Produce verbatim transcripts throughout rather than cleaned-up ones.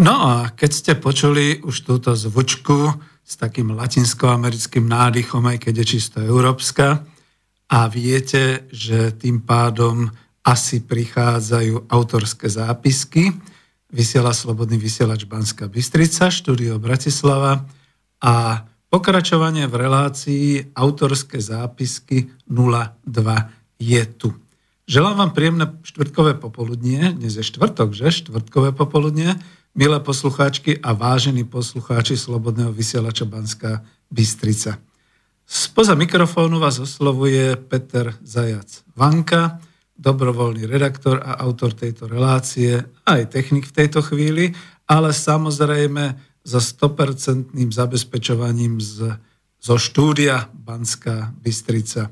No a keď ste počuli už túto zvučku s takým latinskoamerickým nádychom, aj keď je čisto európska, a viete, že tým pádom asi prichádzajú autorské zápisky, vysiela Slobodný vysielač Banská Bystrica, štúdio Bratislava a pokračovanie v relácii autorské zápisky nula dva je tu. Želám vám príjemné štvrtkové popoludnie, dnes je štvrtok, že? Štvrtkové popoludnie, milé poslucháčky a vážení poslucháči Slobodného vysielača Banská Bystrica. Spoza mikrofónu vás oslovuje Peter Zajac Vanka, dobrovoľný redaktor a autor tejto relácie, aj technik v tejto chvíli, ale samozrejme so sto percent zabezpečovaním z, zo štúdia Banská Bystrica.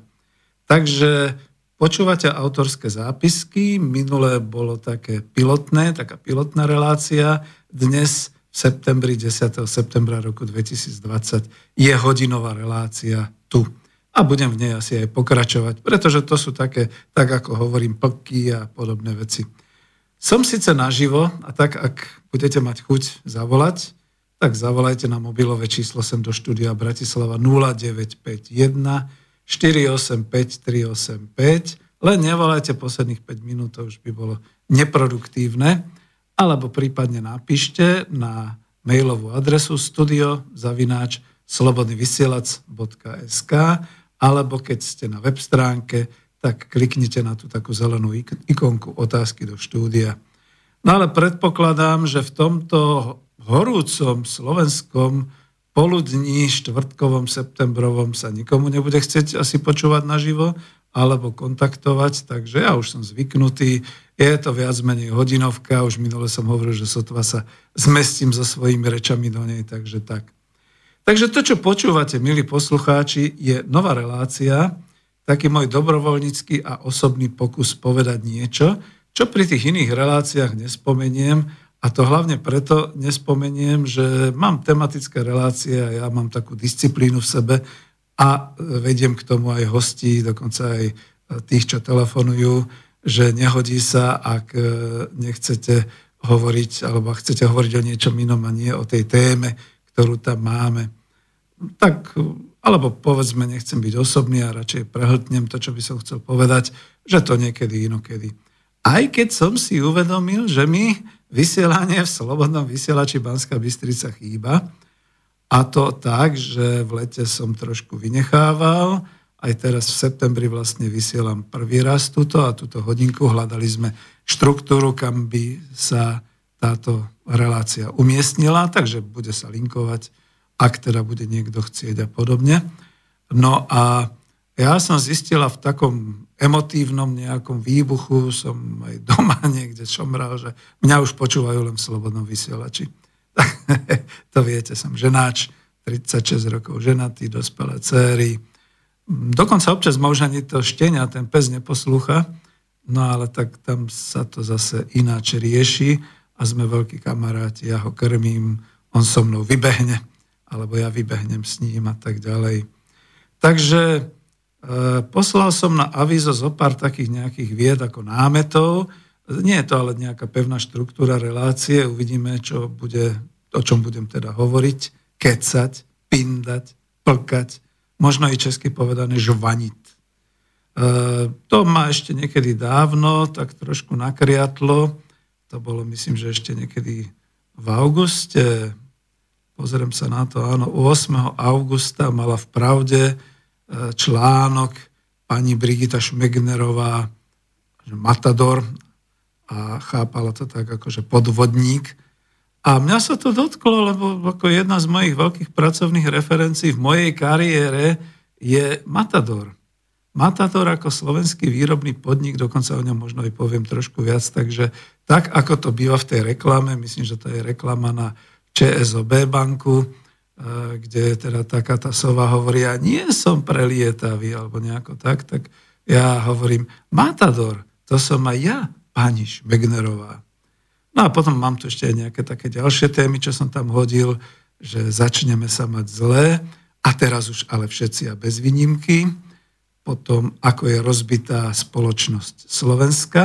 Takže počúvate autorské zápisky, minulé bolo také pilotné, taká pilotná relácia, dnes v septembri, desiateho septembra roku dvetisícdvadsať je hodinová relácia tu. A budem v nej asi aj pokračovať, pretože to sú také, tak ako hovorím, plky a podobné veci. Som síce naživo a tak, ak budete mať chuť zavolať, tak zavolajte na mobilové číslo sem do štúdia Bratislava nula deväť päť jeden štyri osem päť tri osem päť, len nevolajte posledných päť minút, to už by bolo neproduktívne, alebo prípadne napíšte na mailovú adresu studio zavináč slobodnyvysielac bodka es ká, alebo keď ste na web stránke, tak kliknite na tú takú zelenú ikonku otázky do štúdia. No ale predpokladám, že v tomto horúcom slovenskom poludní štvrtkovom septembrovom sa nikomu nebude chcieť asi počúvať naživo alebo kontaktovať, takže ja už som zvyknutý, je to viac menej hodinovka, už minule som hovoril, že sotva sa zmestím so svojimi rečami do nej, takže tak. Takže to, čo počúvate, milí poslucháči, je nová relácia, taký môj dobrovoľnícky a osobný pokus povedať niečo, čo pri tých iných reláciách nespomeniem, a to hlavne preto nespomeniem, že mám tematické relácie a ja mám takú disciplínu v sebe a vediem k tomu aj hostí, dokonca aj tých, čo telefonujú, že nehodí sa, ak nechcete hovoriť, alebo chcete hovoriť o niečom inom a nie o tej téme, ktorú tam máme. Tak, alebo povedzme, nechcem byť osobný a radšej prehltnem to, čo by som chcel povedať, že to niekedy inokedy. Aj keď som si uvedomil, že mi vysielanie v Slobodnom vysielači Banská Bystrica chýba, a to tak, že v lete som trošku vynechával, aj teraz v septembri vlastne vysielam prvý raz túto a túto hodinku. Hľadali sme štruktúru, kam by sa táto relácia umiestnila, takže bude sa linkovať, ak teda bude niekto chcieť a podobne. No a ja som zistila v takom emotívnom nejakom výbuchu, som aj doma niekde šomral, že mňa už počúvajú len v Slobodnom vysielači. To viete, som ženáč, tridsaťšesť rokov ženatý, dospelé céry. Dokonca občas ma už ani to štenia, ten pes neposlúcha, no ale tak tam sa to zase ináč rieši a sme veľkí kamaráti, ja ho krmím, on so mnou vybehne, alebo ja vybehnem s ním a tak ďalej. Takže e, poslal som na avízo zo pár takých nejakých vied ako námetov. Nie je to ale nejaká pevná štruktúra relácie, uvidíme, čo bude, o čom budem teda hovoriť, kecať, pindať, plkať, možno i česky povedané žvaniť. E, to ma ešte niekedy dávno tak trošku nakriatlo, to bolo myslím, že ešte niekedy v auguste, pozriem sa na to, áno, ôsmeho augusta mala v Pravde článok pani Brigita Šmegnerová, že Matador, a chápala to tak ako, že podvodník. A mňa sa to dotklo, lebo ako jedna z mojich veľkých pracovných referencií v mojej kariére je Matador. Matador ako slovenský výrobný podnik, dokonca o ňom možno aj poviem trošku viac, takže tak, ako to býva v tej reklame, myslím, že to je reklama na ČSOB banku, kde teda taká tá sova hovorí, ja nie som prelietavý, alebo nejako tak, tak ja hovorím, Matador, to som aj ja, pani Šmegnerová. No a potom mám tu ešte aj nejaké také ďalšie témy, čo som tam hodil, že začneme sa mať zlé, a teraz už ale všetci a bez výnimky, potom ako je rozbitá spoločnosť Slovenska,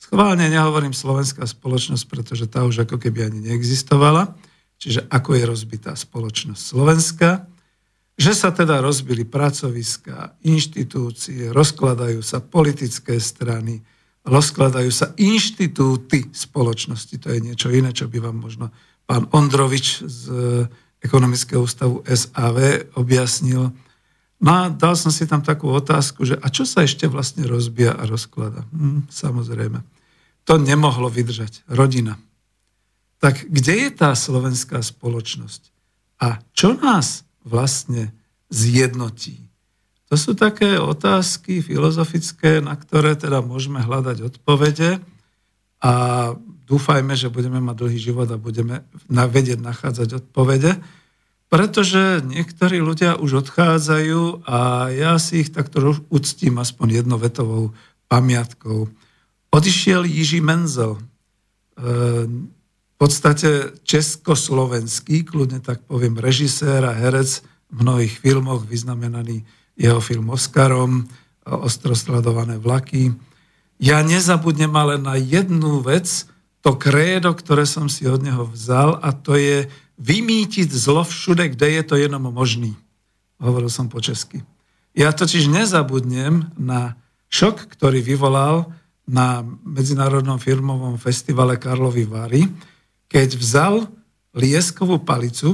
Schválne nehovorím slovenská spoločnosť, pretože tá už ako keby ani neexistovala. Čiže ako je rozbitá spoločnosť Slovenska, že sa teda rozbili pracoviská, inštitúcie, rozkladajú sa politické strany, rozkladajú sa inštitúty spoločnosti. To je niečo iné, čo by vám možno pán Ondrovič z Ekonomického ústavu es á vé objasnil. No a dal som si tam takú otázku, že a čo sa ešte vlastne rozbíja a rozklada? Hm, samozrejme. To nemohlo vydržať. Rodina. Tak kde je tá slovenská spoločnosť? A čo nás vlastne zjednotí? To sú také otázky filozofické, na ktoré teda môžeme hľadať odpovede a dúfajme, že budeme mať dlhý život a budeme vedieť nachádzať odpovede, pretože niektorí ľudia už odchádzajú a ja si ich takto uctím aspoň jednovetovou pamiatkou. Odišiel Jiří Menzel, v podstate československý, kľudne tak poviem, režisér a herec v mnohých filmoch, vyznamenaný jeho film Oscarom, Ostrosledované vlaky. Ja nezabudnem ale na jednu vec, to krédo, ktoré som si od neho vzal, a to je vymýtiť zlo všude, kde je to jenom možný. Hovoril som po česky. Ja totiž nezabudnem na šok, ktorý vyvolal na Medzinárodnom filmovom festivale Karlovy Vary, keď vzal lieskovú palicu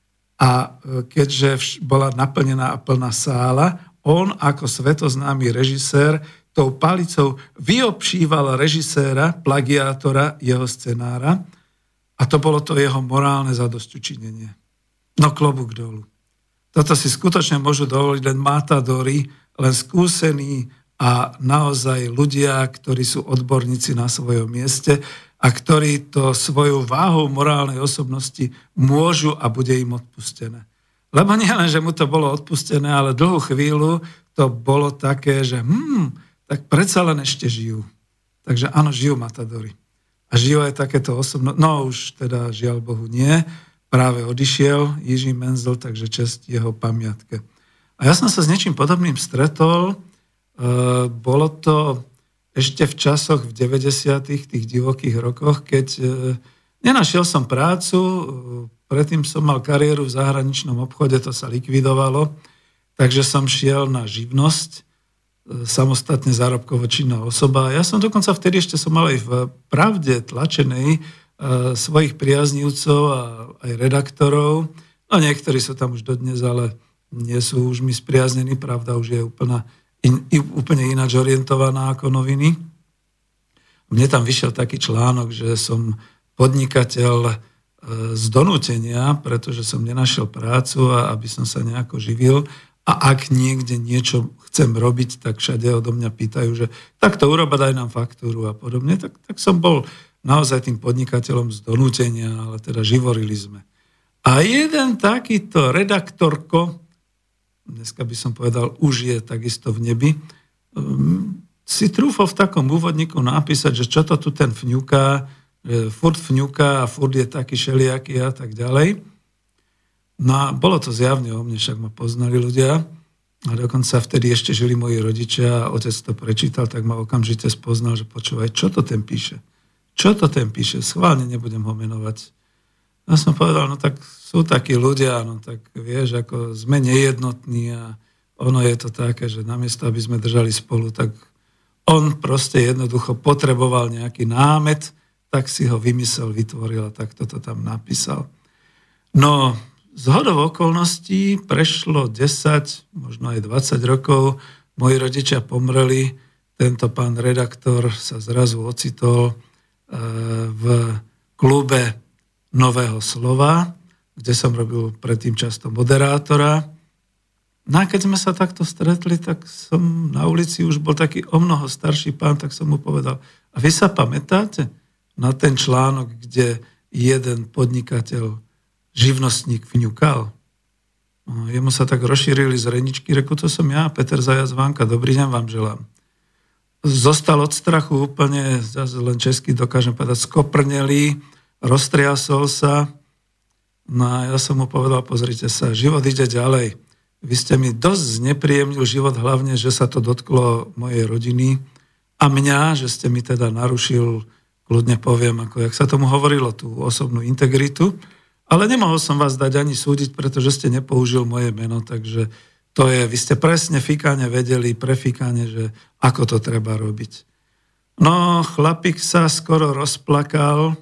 a keďže bola naplnená a plná sála, on ako svetoznámy režisér tou palicou vyobšíval režiséra, plagiátora jeho scenára a to bolo to jeho morálne zadosťučinenie. No klobúk dolu. Toto si skutočne môžu dovoliť len matadori, len skúsení a naozaj ľudia, ktorí sú odborníci na svojom mieste a ktorí to svojou váhou morálnej osobnosti môžu a bude im odpustené. Lebo nie len, že mu to bolo odpustené, ale dlhú chvíľu to bolo také, že hm, tak predsa len ešte žijú. Takže áno, žijú matadori. A žijú aj takéto osobnosti. No už teda žiaľ Bohu nie. Práve odišiel Jiří Menzel, takže česť jeho pamiatke. A ja som sa s niečím podobným stretol. E, bolo to ešte v časoch v deväťdesiatych, tých divokých rokoch, keď e, nenašiel som prácu, e, predtým som mal kariéru v zahraničnom obchode, to sa likvidovalo, takže som šiel na živnosť, e, samostatne zárobkovo činná osoba. Ja som dokonca vtedy ešte som mal aj v Pravde tlačenej e, svojich priaznivcov a aj redaktorov. No niektorí sú tam už dodnes, ale nie sú už mi spriaznení, Pravda už je úplná In, úplne ináč orientovaná ako noviny. Mne tam vyšiel taký článok, že som podnikateľ z donútenia, pretože som nenašiel prácu a aby som sa nejako živil. A ak niekde niečo chcem robiť, tak všade odo mňa pýtajú, že takto uroba, daj nám faktúru a podobne. Tak, tak som bol naozaj tým podnikateľom z donútenia, ale teda živorili sme. A jeden takýto redaktorko, dneska by som povedal, už je takisto v nebi, si trúfol v takom úvodníku napísať, že čo to tu ten fňuká, že furt fňuká a furt je taký šeliaký a tak ďalej. No a bolo to zjavne o mne, však ma poznali ľudia a dokonca vtedy ešte žili moji rodičia a otec to prečítal, tak ma okamžite spoznal, že počúvaj, čo to ten píše? Čo to ten píše? Schválne nebudem ho menovať. Ja som povedal, no tak sú takí ľudia, no tak vieš, ako sme nejednotní a ono je to také, že namiesto, aby sme držali spolu, tak on proste jednoducho potreboval nejaký námet, tak si ho vymyslel, vytvoril a tak toto tam napísal. No, zhodou okolností prešlo desať, možno aj dvadsať rokov, moji rodičia pomreli, tento pán redaktor sa zrazu ocitol v klube Nového slova, kde som robil predtým často moderátora. No a keď sme sa takto stretli, tak som na ulici už bol taký o mnoho starší pán, tak som mu povedal, a vy sa pamätáte na ten článok, kde jeden podnikateľ, živnostník vňukal? No, jemu sa tak rozšírili zreničky, reku, to som ja, Peter Zajac Vánka, dobrý deň vám želám. Zostal od strachu úplne, len česky dokážem povedať, skoprnelý, roztriasol sa, no a ja som mu povedal, pozrite sa, život ide ďalej. Vy ste mi dosť znepríjemnil život, hlavne, že sa to dotklo mojej rodiny A mňa, že ste mi teda narušil, kľudne poviem, ako jak sa tomu hovorilo, tú osobnú integritu, ale nemohol som vás dať ani súdiť, pretože ste nepoužil moje meno, takže to je, vy ste presne fikáne vedeli, prefikáne, že ako to treba robiť. No, chlapík sa skoro rozplakal,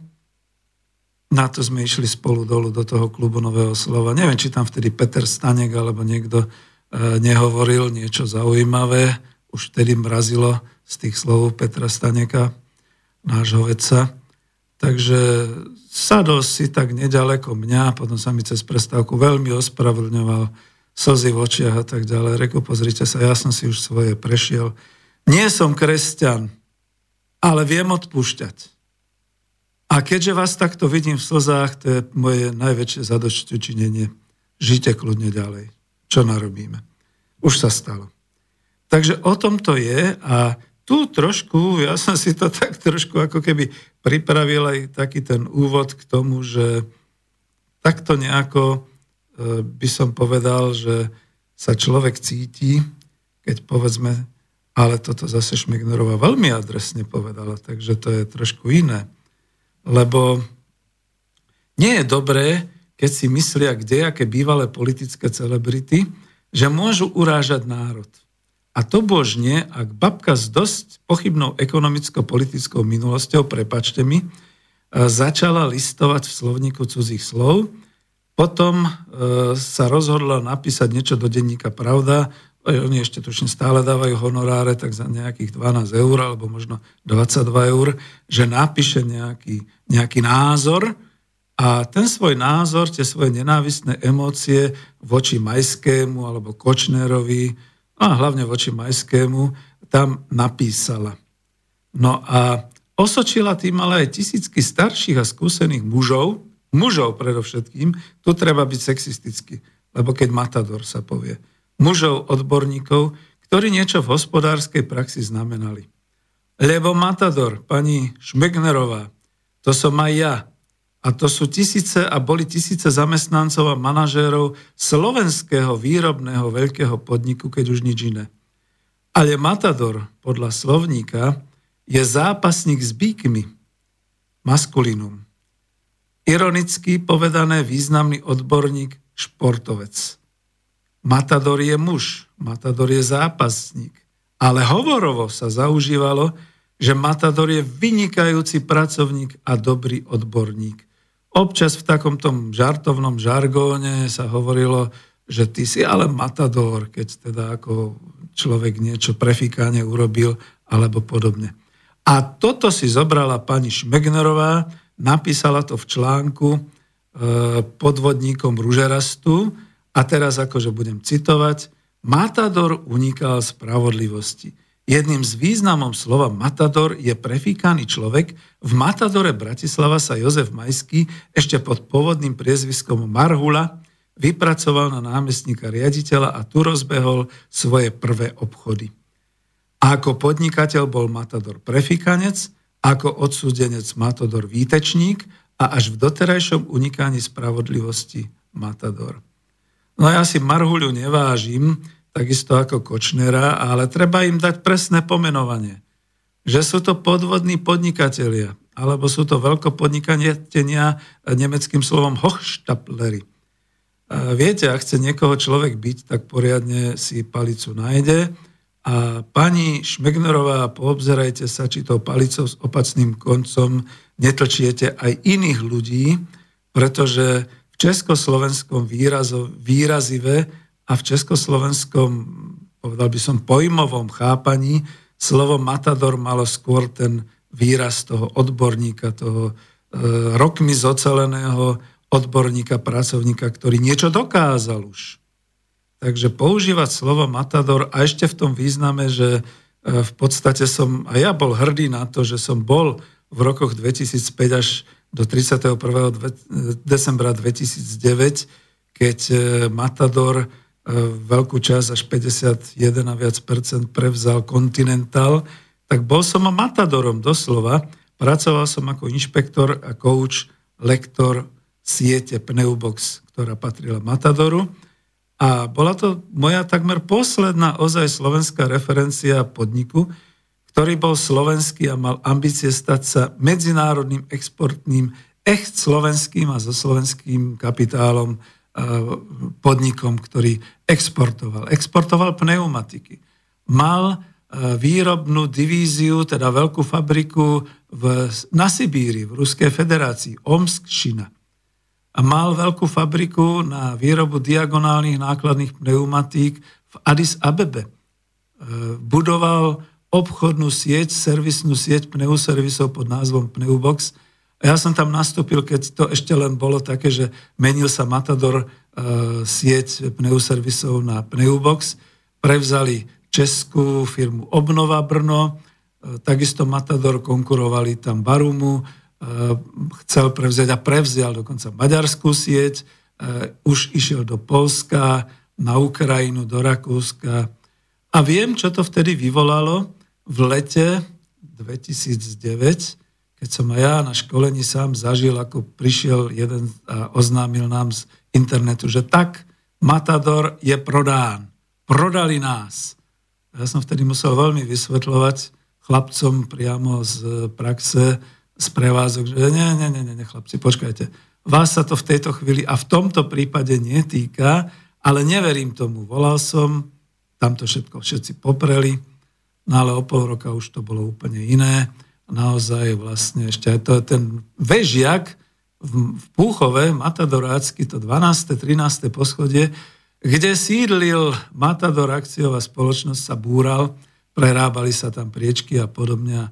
na to sme išli spolu dolu do toho klubu Nového slova. Neviem, či tam vtedy Peter Stanek alebo niekto e, nehovoril niečo zaujímavé, už vtedy mrazilo z tých slov Petra Staneka, nášho vedca. Takže sadol si tak nedaleko mňa, potom sa mi cez prestávku veľmi ospravedlňoval, slzy v očiach a tak ďalej. Reku, pozrite sa, ja som si už svoje prešiel. Nie som kresťan, ale viem odpúšťať. A keďže vás takto vidím v slzách, to je moje najväčšie zadośćučinenie. Žite kľudne ďalej. Čo narobíme? Už sa stalo. Takže o tom to je a tu trošku, ja som si to tak trošku ako keby pripravil aj taký ten úvod k tomu, že takto nejako by som povedal, že sa človek cíti, keď povedzme, ale toto zase Šmegnerová veľmi adresne povedala, takže to je trošku iné. Lebo nie je dobré, keď si myslia kdejaké bývalé politické celebrity, že môžu urážať národ. A to božne, ak babka s dosť pochybnou ekonomicko-politickou minulosťou, prepáčte mi, začala listovať v slovníku cudzích slov, potom e, sa rozhodla napísať niečo do denníka Pravda, oni ešte tuším stále dávajú honoráre, tak za nejakých dvanásť eur, alebo možno dvadsaťdva eur, že napíše nejaký, nejaký názor a ten svoj názor, tie svoje nenávistné emócie voči Majskému alebo Kočnerovi, a hlavne voči Majskému, tam napísala. No a osočila tým ale aj tisícky starších a skúsených mužov, mužov predovšetkým, tu treba byť sexistický, lebo keď matador sa povie, mužov, odborníkov, ktorí niečo v hospodárskej praxi znamenali. Lebo matador, pani Šmegnerová, to som aj ja, a to sú tisíce a boli tisíce zamestnancov a manažérov slovenského výrobného veľkého podniku, keď už nič iné. Ale matador, podľa slovníka, je zápasník s bíkmi. Maskulinum. Ironicky povedané významný odborník, športovec. Matador je muž, matador je zápasník. Ale hovorovo sa zaužívalo, že matador je vynikajúci pracovník a dobrý odborník. Občas v takomto žartovnom žargóne sa hovorilo, že ty si ale matador, keď teda ako človek niečo prefikáne urobil, alebo podobne. A toto si zobrala pani Šmegnerová, napísala to v článku e, podvodníkom Ružerastu a teraz akože budem citovať, matador unikal spravodlivosti. Jedným z významom slova matador je prefíkaný človek. V matadore Bratislava sa Jozef Majský ešte pod pôvodným priezviskom Marhula vypracoval na námestníka riaditeľa a tu rozbehol svoje prvé obchody. A ako podnikateľ bol matador prefíkanec, ako odsúdenec matador výtečník a až v doterajšom unikaní spravodlivosti matador. No ja si Marhuľu nevážim, takisto ako Kočnera, ale treba im dať presné pomenovanie. Že sú to podvodní podnikatelia, alebo sú to veľkopodnikatelia nemeckým slovom Hochstapleri. Viete, ak chce niekoho človek byť, tak poriadne si palicu nájde a pani Šmegnerová, poobzerajte sa, či tou palicou s opacným koncom netlčiete aj iných ľudí, pretože v československom výrazo, výrazive a v československom, povedal by som, pojmovom chápaní slovo matador malo skôr ten výraz toho odborníka, toho e, rokmi zoceleného odborníka, pracovníka, ktorý niečo dokázal už. Takže používať slovo matador a ešte v tom význame, že e, v podstate som, a ja bol hrdý na to, že som bol v rokoch dvetisícpäť až do tridsiateho prvého decembra dvetisícdeväť, keď e, matador veľkú časť, až päťdesiatjeden a viac percent prevzal Continental, tak bol som matadorom doslova. Pracoval som ako inšpektor a coach, lektor siete Pneubox, ktorá patrila Matadoru. A bola to moja takmer posledná ozaj slovenská referencia podniku, ktorý bol slovenský a mal ambície stať sa medzinárodným exportným, echt slovenským a so slovenským kapitálom podnikom, ktorý exportoval. Exportoval pneumatiky. Mal výrobnú divíziu, teda veľkú fabriku v, na Sibíri, v Ruskej federácii, Omsk-Šina. A mal veľkú fabriku na výrobu diagonálnych nákladných pneumatík v Addis Abebe. Budoval obchodnú sieť, servisnú sieť pneuservisov pod názvom Pneubox. A ja som tam nastúpil, keď to ešte len bolo také, že menil sa Matador e, sieť pneuservisov na Pneubox. Prevzali českú firmu Obnova Brno, e, takisto Matador, konkurovali tam Barumu, e, chcel prevziať a prevzial dokonca maďarskú sieť, e, už išiel do Poľska, na Ukrajinu, do Rakúska. A viem, čo to vtedy vyvolalo v lete dvetisícdeväť, keď som aj ja na školení sám zažil, ako prišiel jeden a oznámil nám z internetu, že tak, Matador je prodán. Prodali nás. Ja som vtedy musel veľmi vysvetľovať chlapcom priamo z praxe, z prevázok, že nie, nie, nie, nie, chlapci, počkajte. Vás sa to v tejto chvíli a v tomto prípade netýka, ale neverím tomu. Volal som, tam to všetko všetci popreli, no ale o pol roka už to bolo úplne iné. Naozaj vlastne ešte aj to, ten vežiak v, v Púchove, Matadorácky, to dvanáste trináste poschodie, kde sídlil Matador akciová spoločnosť, sa búral, prerábali sa tam priečky a podobne.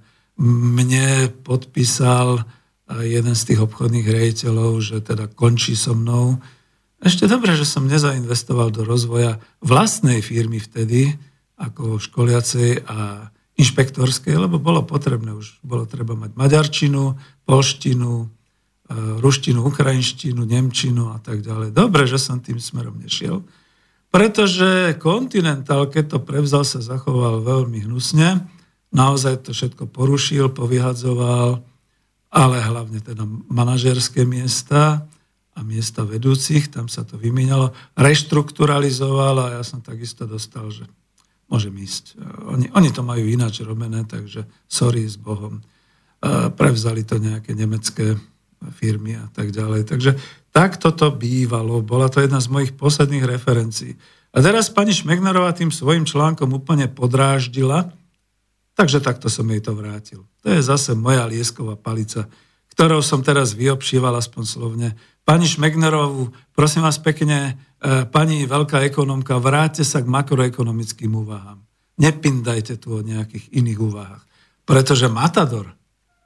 Mne podpísal jeden z tých obchodných riaditeľov, že teda končí so mnou. Ešte dobre, že som nezainvestoval do rozvoja vlastnej firmy vtedy, ako školiacej a inšpektorskej, lebo bolo potrebné, už bolo treba mať maďarčinu, poľštinu, ruštinu, ukrajinštinu, nemčinu a tak ďalej. Dobre, že som tým smerom nešiel, pretože Continental, keď to prevzal, sa zachoval veľmi hnusne, naozaj to všetko porušil, povyhadzoval, ale hlavne teda manažerské miesta a miesta vedúcich, tam sa to vymienialo, reštrukturalizoval a ja som takisto dostal, že môžem ísť. Oni, oni to majú ináč robené, takže sorry s Bohom. Prevzali to nejaké nemecké firmy a tak ďalej. Takže takto to bývalo. Bola to jedna z mojich posledných referencií. A teraz pani Šmegnerová tým svojim článkom úplne podráždila, takže takto som jej to vrátil. To je zase moja liesková palica, ktorou som teraz vyobšíval aspoň slovne. Pani Šmegnerovú, prosím vás pekne, pani veľká ekonomka, vráťte sa k makroekonomickým úvahám. Nepindajte tu o nejakých iných úvahách. Pretože Matador,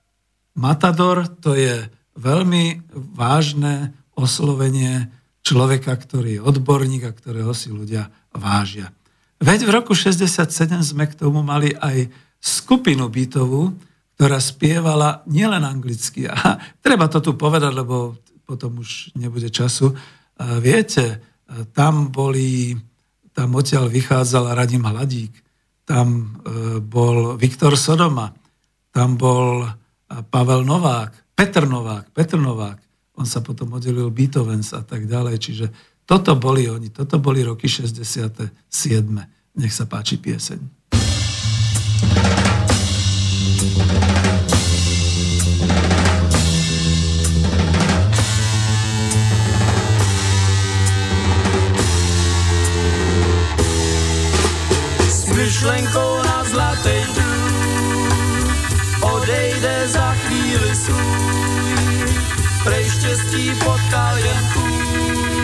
Matador to je veľmi vážne oslovenie človeka, ktorý je odborník a ktorého si ľudia vážia. Veď v roku šesťdesiatsedem sme k tomu mali aj skupinu bytovú, ktorá spievala nielen anglicky. A treba to tu povedať, lebo potom už nebude času. A viete, tam boli, tam odtiaľ vychádzal Radim Hladík, tam bol Viktor Sodoma, tam bol Pavel Novák, Petr Novák, Petr Novák, on sa potom oddelil Beethovens a tak ďalej, čiže toto boli oni, toto boli roky šesťdesiatsedem. Nech sa páči pieseň. Myšlenkou na zlatej důl odejde za chvíli svůj, prej štěstí potkal jen kůl.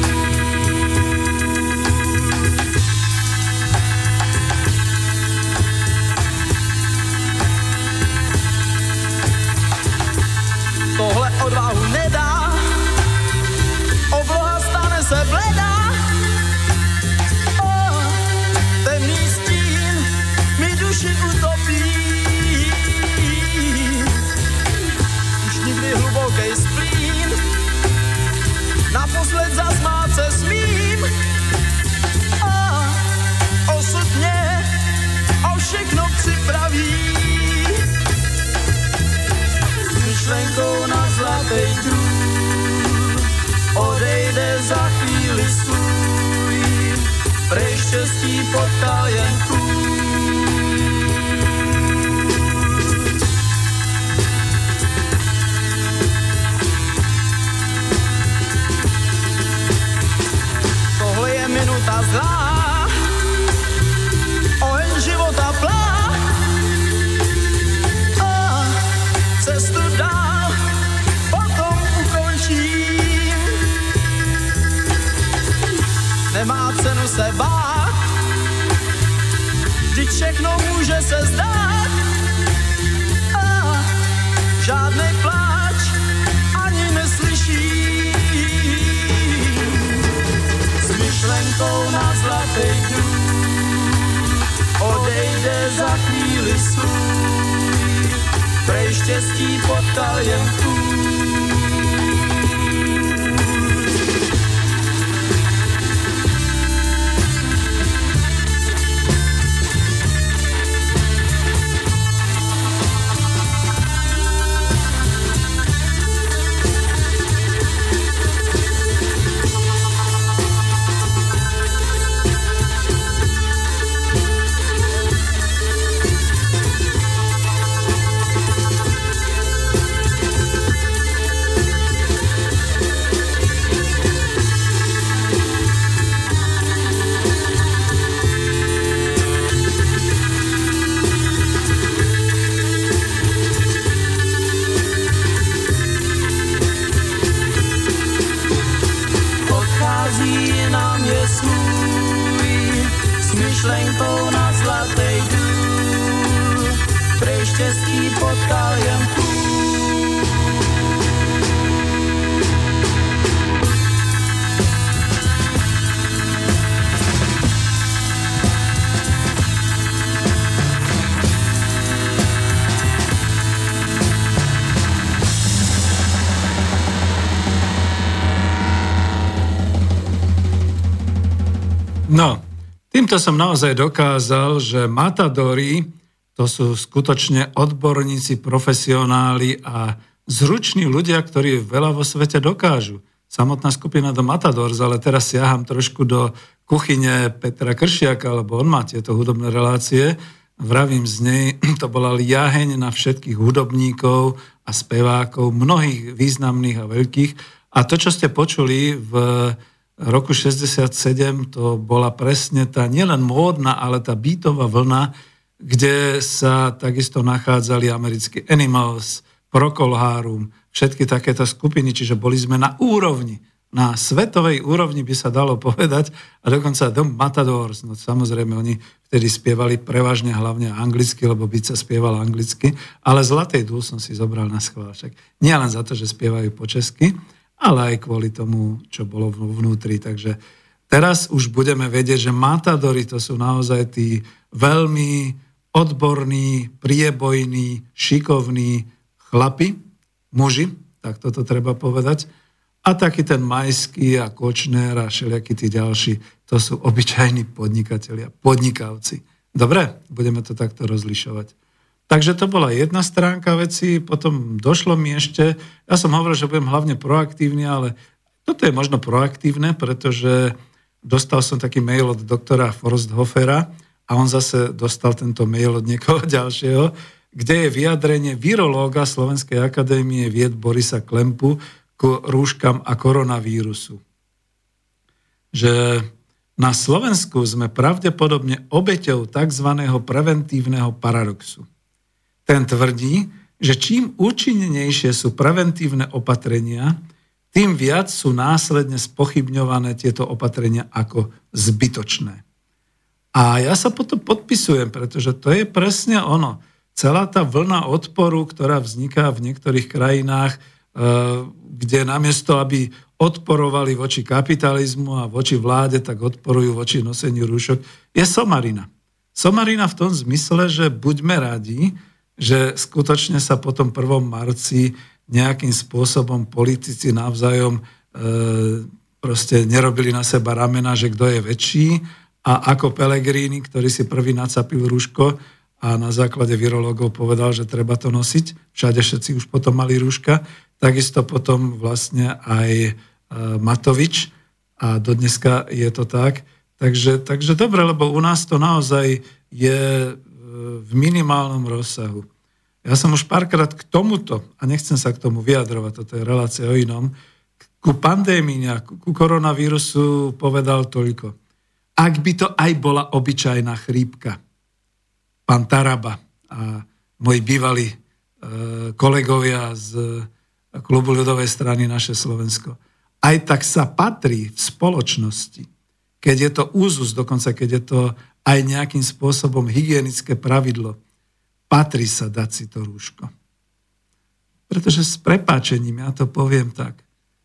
Tohle odvahu nedá, obloha stane se bledá. Duši utopí, už nikdy hlubokej splín, naposled zasmát se smím. A osud mě o všechno připraví. S myšlenkou na zlatej trůn odejde za chvíli svůj, prej štěstí potkal jen kůl. cestu dál potom ukončím. Nemá cenu se bát, vždyť všechno může se zdát. A žádnej pláč ani neslyším. S myšlenkou na zlatej důl odejde za chvíli svůj, prej štěstí potkal jen tvůj. Myšlenkou na zlatej důl, prej štěstí potkal jen půl. No, týmto som naozaj dokázal, že matadori to sú skutočne odborníci, profesionáli a zruční ľudia, ktorí veľa vo svete dokážu. Samotná skupina The Matadors, ale teraz siaham trošku do kuchyne Petra Kršiaka, lebo on má tieto hudobné relácie. Vravím z nej, to bola liaheň na všetkých hudobníkov a spevákov, mnohých významných a veľkých. A to, čo ste počuli v roku šesťdesiatsedem, to bola presne tá nielen módna, ale tá beatová vlna, kde sa takisto nachádzali americkí Animals, Procol Harum, všetky takéto skupiny, čiže boli sme na úrovni, na svetovej úrovni by sa dalo povedať, a dokonca The Matadors, no samozrejme oni vtedy spievali prevažne hlavne anglicky, lebo Bica spieval anglicky, ale Zlatej dúl som si zobral na schvál, však nie len za to, že spievajú po česky, ale aj kvôli tomu, čo bolo vnútri. Takže teraz už budeme vedieť, že matadori to sú naozaj tí veľmi odborní, priebojní, šikovní chlapi, muži, tak toto treba povedať. A taký ten Majský a Kočner a všelijakí tí ďalší, to sú obyčajní podnikatelia, podnikavci. Dobre, budeme to takto rozlišovať. Takže to bola jedna stránka veci, potom došlo mi ešte, ja som hovoril, že budem hlavne proaktívny, ale toto je možno proaktívne, pretože dostal som taký mail od doktora Forsthofera a on zase dostal tento mail od niekoho ďalšieho, kde je vyjadrenie virológa Slovenskej akadémie vied Borisa Klempu ku rúškam a koronavírusu. Že na Slovensku sme pravdepodobne obeťou tzv. Preventívneho paradoxu. Ten tvrdí, že čím účinnejšie sú preventívne opatrenia, tým viac sú následne spochybňované tieto opatrenia ako zbytočné. A ja sa potom podpisujem, pretože to je presne ono. Celá tá vlna odporu, ktorá vzniká v niektorých krajinách, kde namiesto, aby odporovali voči kapitalizmu a voči vláde, tak odporujú voči noseniu rúšok, je somarina. Somarina v tom zmysle, že buďme radi, že skutočne sa po tom prvom marci nejakým spôsobom politici navzájom e, proste nerobili na seba ramena, že kto je väčší, a ako Pellegrini, ktorý si prvý nacapil rúško a na základe virológov povedal, že treba to nosiť, všade všetci už potom mali rúška, takisto potom vlastne aj e, Matovič a dodneska je to tak. Takže, takže dobre, lebo u nás to naozaj je v minimálnom rozsahu. Ja som už párkrát k tomuto, a nechcem sa k tomu vyjadrovať, toto je relácia o inom, ku pandémii, ku koronavírusu povedal toľko. Ak by to aj bola obyčajná chrípka, pán Taraba a môj bývalý kolegovia z klubu ľudovej strany Naše Slovensko. Aj tak sa patrí v spoločnosti, keď je to úzus, dokonca keď je to aj nejakým spôsobom hygienické pravidlo, patrí sa dať si to rúško. Pretože s prepáčením, ja to poviem tak,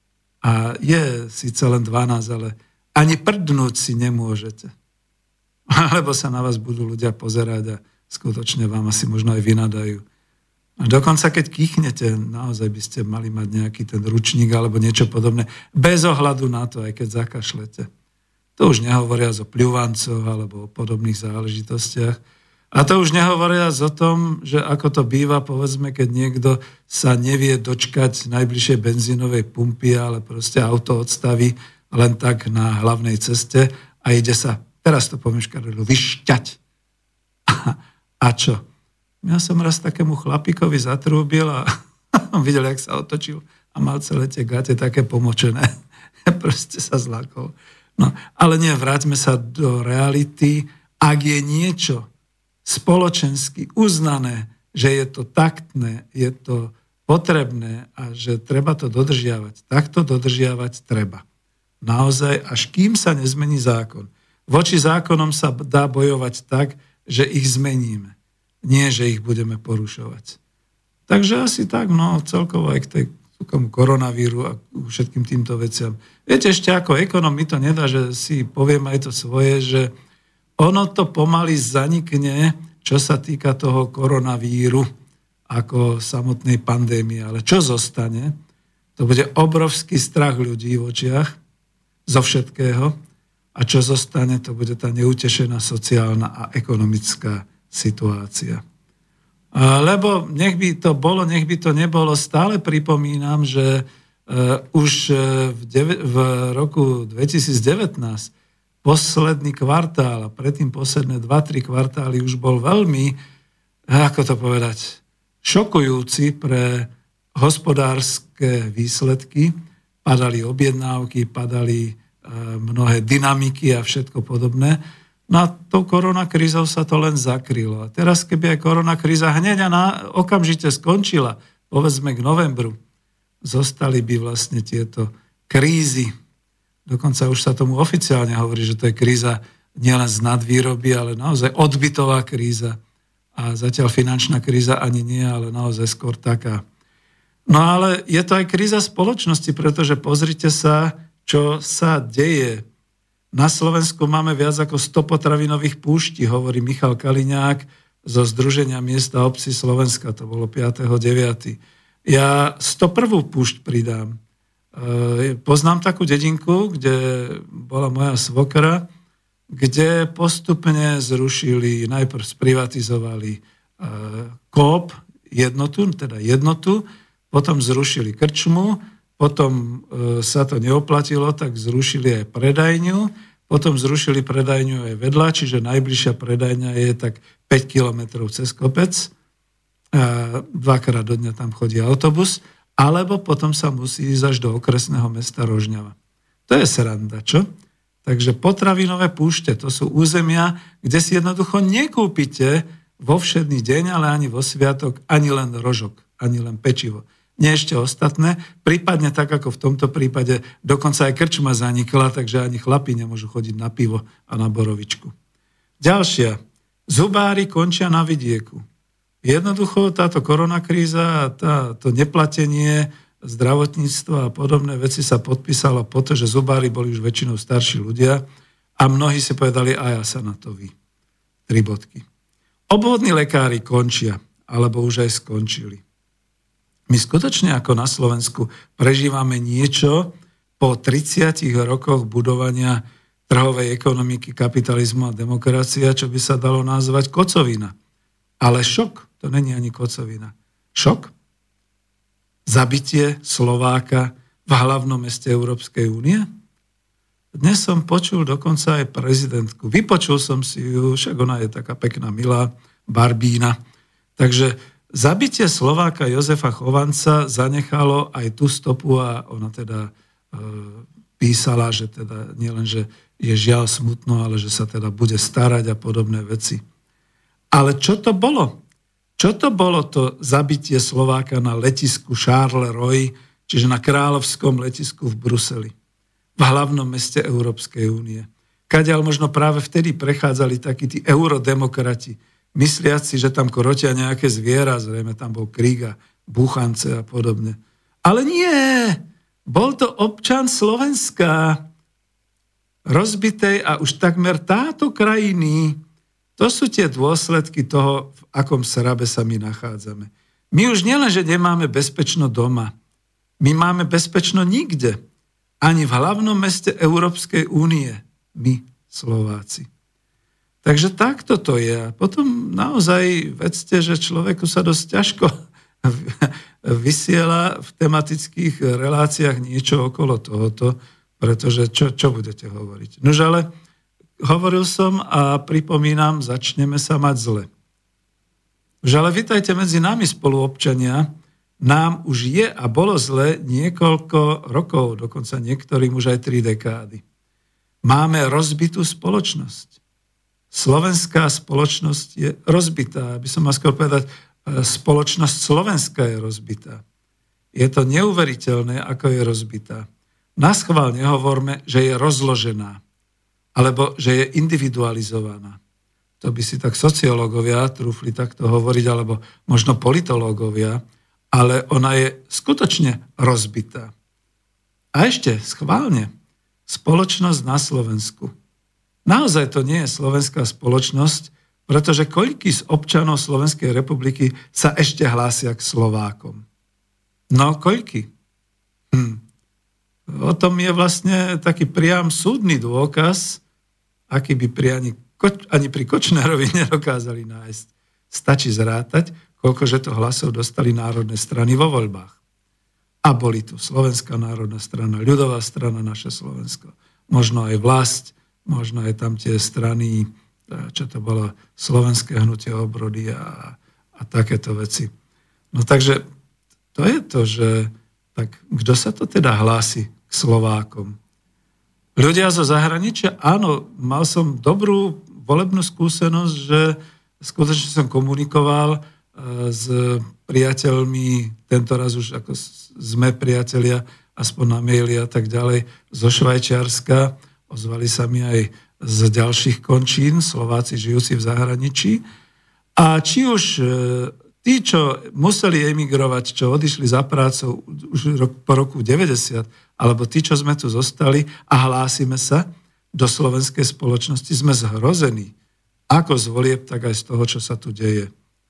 a je síce len dvanásť, ale ani prdnúť si nemôžete. Alebo sa na vás budú ľudia pozerať a skutočne vám asi možno aj vynadajú. A dokonca keď kýchnete, naozaj by ste mali mať nejaký ten ručník alebo niečo podobné, bez ohľadu na to, aj keď zakašlete. To už nehovoria o pľúvancoch alebo o podobných záležitostiach. A to už nehovoria o tom, že ako to býva, povedzme, keď niekto sa nevie dočkať najbližšej benzínovej pumpy, ale proste auto odstaví len tak na hlavnej ceste a ide sa, teraz to poviem škaredu, vyšťať. A, a čo? Ja som raz takému chlapíkovi zatrúbil a on videl, jak sa otočil a mal celé tie gate také pomočené. Proste sa zlákol. No, ale nie, vráťme sa do reality. Ak je niečo spoločensky uznané, že je to taktné, je to potrebné a že treba to dodržiavať, tak to dodržiavať treba. Naozaj, až kým sa nezmení zákon. Voči zákonom sa dá bojovať tak, že ich zmeníme. Nie, že ich budeme porušovať. Takže asi tak, no celkovo aj k tej koronavíru a všetkým týmto veciam. Viete, ešte ako ekonom mi to nedá, že si poviem aj to svoje, že ono to pomaly zanikne, čo sa týka toho koronavíru ako samotnej pandémie. Ale čo zostane? To bude obrovský strach ľudí v očiach zo všetkého. A čo zostane, to bude tá neutešená sociálna a ekonomická situácia. Lebo nech by to bolo, nech by to nebolo, stále pripomínam, že už v, deve, v roku dvetisícdevätnásť posledný kvartál a predtým posledné dva tri kvartály už bol veľmi, ako to povedať, šokujúci pre hospodárske výsledky. Padali objednávky, padali mnohé dynamiky a všetko podobné. No a tou koronakrízou sa to len zakrylo. A teraz, keby aj koronakríza hneď a na, okamžite skončila, povedzme k novembru, zostali by vlastne tieto krízy. Dokonca už sa tomu oficiálne hovorí, že to je kríza nielen z nadvýroby, ale naozaj odbytová kríza. A zatiaľ finančná kríza ani nie, ale naozaj skôr taká. No ale je to aj kríza spoločnosti, pretože pozrite sa, čo sa deje. Na Slovensku máme viac ako sto potravinových púští, hovorí Michal Kaliňák zo Združenia miest a obcí Slovenska, to bolo piateho deviateho Ja sto prvú púšť pridám. Poznám takú dedinku, kde bola moja svokra, kde postupne zrušili, najprv sprivatizovali Coop, jednotu, teda jednotu, potom zrušili krčmu, potom sa to neoplatilo, tak zrušili aj predajňu, potom zrušili predajňu aj vedľa, čiže najbližšia predajňa je tak päť kilometrov cez kopec, dvakrát do dňa tam chodí autobus, alebo potom sa musí ísť až do okresného mesta Rožňava. To je sranda, čo? Takže potravinové púšte, to sú územia, kde si jednoducho nekúpite vo všedný deň, ale ani vo sviatok, ani len rožok, ani len pečivo. Nie ešte ostatné, prípadne tak, ako v tomto prípade, dokonca aj krčma zanikla, takže ani chlapi nemôžu chodiť na pivo a na borovičku. Ďalšia. Zubári končia na vidieku. Jednoducho táto koronakríza a tá, to neplatenie zdravotníctva a podobné veci sa podpísalo po to, že zubári boli už väčšinou starší ľudia a mnohí si povedali, a ja sa na to vy. Tri bodky. Obvodní lekári končia, alebo už aj skončili. My skutočne ako na Slovensku prežívame niečo po tridsiatich rokoch budovania trhovej ekonomiky, kapitalizmu a demokracia, čo by sa dalo nazvať kocovina. Ale šok, to není ani kocovina. Šok? Zabitie Slováka v hlavnom meste Európskej únie? Dnes som počul dokonca aj prezidentku. Vypočul som si ju, však ona je taká pekná, milá, barbína. Takže zabitie Slováka Jozefa Chovanca zanechalo aj tú stopu a ona teda e, písala, že teda nielen, že je žiaľ smutno, ale že sa teda bude starať a podobné veci. Ale čo to bolo? Čo to bolo to zabitie Slováka na letisku Charleroi, čiže na kráľovskom letisku v Bruseli, v hlavnom meste Európskej únie? Kadiaľ možno práve vtedy prechádzali takí tí eurodemokrati, mysliaci, že tam krotia nejaké zviera, zrejme tam bol kríg a búchance a podobne. Ale nie, bol to občan Slovenska, rozbitej a už takmer táto krajiny. To sú tie dôsledky toho, v akom srabe sa my nachádzame. My už nielen, že nemáme bezpečno doma, my máme bezpečno nikde. Ani v hlavnom meste Európskej únie. My, Slováci. Takže takto to je. A potom naozaj vedzte, že človeku sa dosť ťažko vysiela v tematických reláciách niečo okolo tohoto, pretože čo, čo budete hovoriť? Nož ale hovoril som a pripomínam, začneme sa mať zle. Nož ale vitajte medzi nami, spoluobčania. Nám už je a bolo zle niekoľko rokov, dokonca niektorým už aj tri dekády. Máme rozbitú spoločnosť. Slovenská spoločnosť je rozbitá. Aby som mal skôr povedať, spoločnosť slovenská je rozbitá. Je to neuveriteľné, ako je rozbitá. Naschvál nehovorme, že je rozložená, alebo že je individualizovaná. To by si tak sociológovia trúfli takto hovoriť, alebo možno politológovia, ale ona je skutočne rozbitá. A ešte schválne, spoločnosť na Slovensku. Naozaj to nie je slovenská spoločnosť, pretože koľký z občanov Slovenskej republiky sa ešte hlásia k Slovákom? No, koľký? Hm. O tom je vlastne taký priam súdny dôkaz, aký by pri ani, ani pri Kočnerovi nedokázali nájsť. Stačí zrátať, koľkože to hlasov dostali národné strany vo voľbách. A boli tu Slovenská národná strana, ľudová strana, naše Slovensko. Možno aj Vlast, možno aj tam tie strany, čo to bolo, Slovenské hnutie obrody a, a takéto veci. No takže to je to, že tak kto sa to teda hlási k Slovákom? Ľudia zo zahraničia? Áno, mal som dobrú volebnú skúsenosť, že skutočne som komunikoval s priateľmi, tento raz už ako sme priatelia, aspoň na maili a tak ďalej, zo Švajčiarska. Ozvali sa mi aj z ďalších končín, Slováci žijúci v zahraničí. A či už tí, čo museli emigrovať, čo odišli za prácou už po roku deväťdesiat, alebo tí, čo sme tu zostali a hlásime sa do slovenskej spoločnosti, sme zhrození. Ako z volieb, tak aj z toho, čo sa tu deje.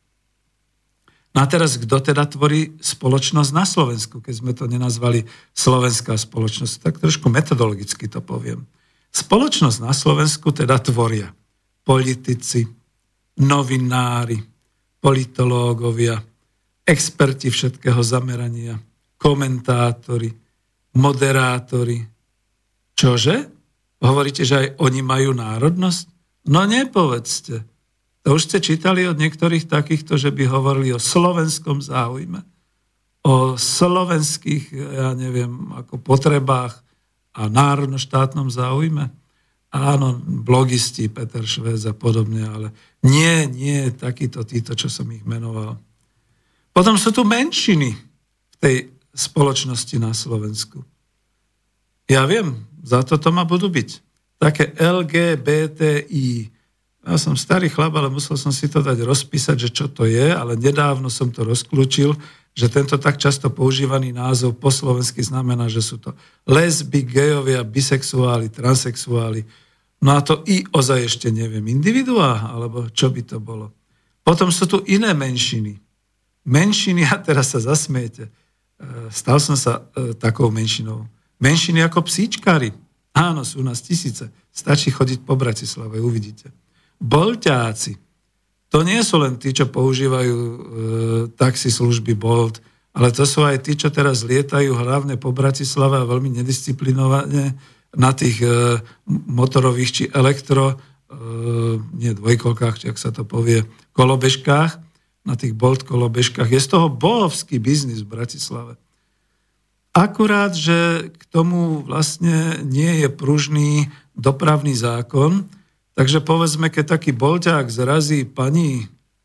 No a teraz, kto teda tvorí spoločnosť na Slovensku, keď sme to nenazvali slovenská spoločnosť? Tak trošku metodologicky to poviem. Spoločnosť na Slovensku teda tvoria politici, novinári, politológovia, experti všetkého zamerania, komentátori, moderátori. Čože? Hovoríte, že aj oni majú národnosť? No nepovedzte. To už ste čítali od niektorých takýchto, že by hovorili o slovenskom záujme, o slovenských, ja neviem, ako potrebách a národnoštátnom záujme. Áno, blogisti, Peter Švec a podobne, ale nie, nie takíto, títo, čo som ich menoval. Potom sú tu menšiny v tej spoločnosti na Slovensku. Ja viem, za toto ma budú byť. Také el gé bé té í. Ja som starý chlap, ale musel som si to dať rozpísať, že čo to je, ale nedávno som to rozklúčil, že tento tak často používaný názov po slovensky znamená, že sú to lesby, gejovia, bisexuáli, transexuáli. No a to i ozaj ešte neviem, individuá, alebo čo by to bolo. Potom sú tu iné menšiny. Menšiny, a teraz sa zasmiete, stal som sa takou menšinou. Menšiny ako psíčkári. Áno, sú nás tisíce. Stačí chodiť po Bratislave, uvidíte. Bolťáci. To nie sú len tí, čo používajú e, taxislužby Bolt, ale to sú aj tí, čo teraz lietajú hlavne po Bratislave a veľmi nedisciplinovane na tých e, motorových či elektro, e, nie dvojkolkách, či ak sa to povie, kolobežkách, na tých Bolt kolobežkách. Je z toho bohovský biznis v Bratislave. Akurát, že k tomu vlastne nie je pružný dopravný zákon. Takže povedzme, keď taký bolťák zrazí pani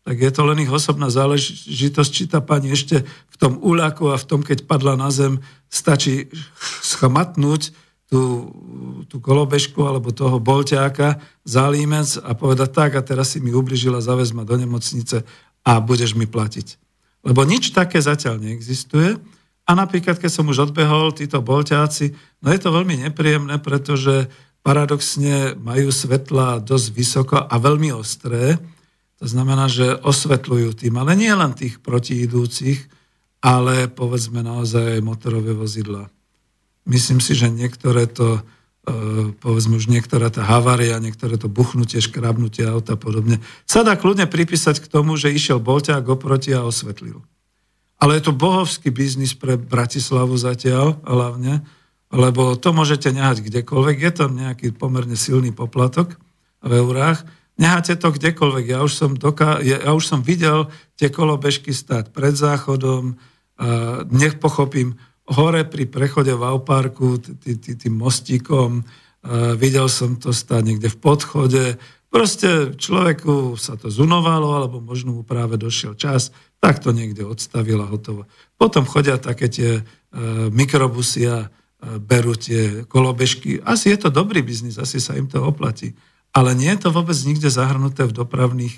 tak je to len ich osobná záležitosť, či tá pani ešte v tom úľaku a v tom, keď padla na zem, stačí schmatnúť tú, tú kolobežku alebo toho bolťáka za límec a povedať tak, a teraz si mi ubližila, zavez ma do nemocnice a budeš mi platiť. Lebo nič také zatiaľ neexistuje a napríklad, keď som už odbehol, títo bolťáci, no je to veľmi nepríjemné, pretože paradoxne majú svetlá dosť vysoko a veľmi ostré. To znamená, že osvetľujú tým, ale nie len tých protiidúcich, ale povedzme naozaj aj motorové vozidlá. Myslím si, že niektoré to, povedzme už niektorá tá havária, niektoré to buchnutie, škrabnutie auta a podobne, sa dá kľudne pripísať k tomu, že išiel bolťák oproti a osvetlil. Ale je to bohovský biznis pre Bratislavu zatiaľ, hlavne, lebo to môžete nehať kdekoľvek, je to nejaký pomerne silný poplatok v eurách, necháte to kdekoľvek. Ja už som, doká- ja už som videl tie kolobežky stáť pred záchodom, uh, nech pochopím, hore pri prechode v Auparku, tým mostíkom, uh, videl som to stáť niekde v podchode. Proste človeku sa to zunovalo, alebo možno mu práve došiel čas, tak to niekde odstavil a hotovo. Potom chodia také tie uh, mikrobusy a uh, berú tie kolobežky. Asi je to dobrý biznis, asi sa im to oplatí. Ale nie je to vôbec nikde zahrnuté v dopravných,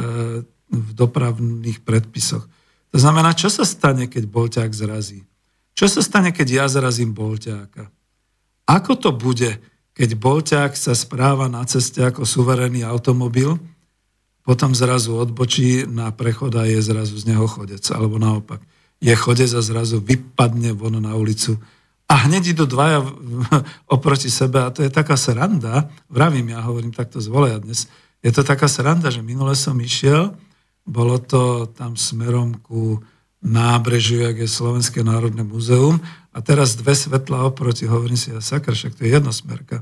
v dopravných predpisoch. To znamená, čo sa stane, keď bolťák zrazí? Čo sa stane, keď ja zrazím bolťáka? Ako to bude, keď bolťák sa správa na ceste ako suverénny automobil, potom zrazu odbočí na prechod a je zrazu z neho chodec, alebo naopak. Je chodec a zrazu vypadne von na ulicu a hneď idú dvaja oproti sebe a to je taká sranda, vravím, ja hovorím takto z Voleja dnes, je to taká sranda, že minule som išiel, bolo to tam smerom ku nábrežiu, jak je Slovenské národné múzeum a teraz dve svetlá oproti, hovorím si, ja sakra, však to je jednosmerka.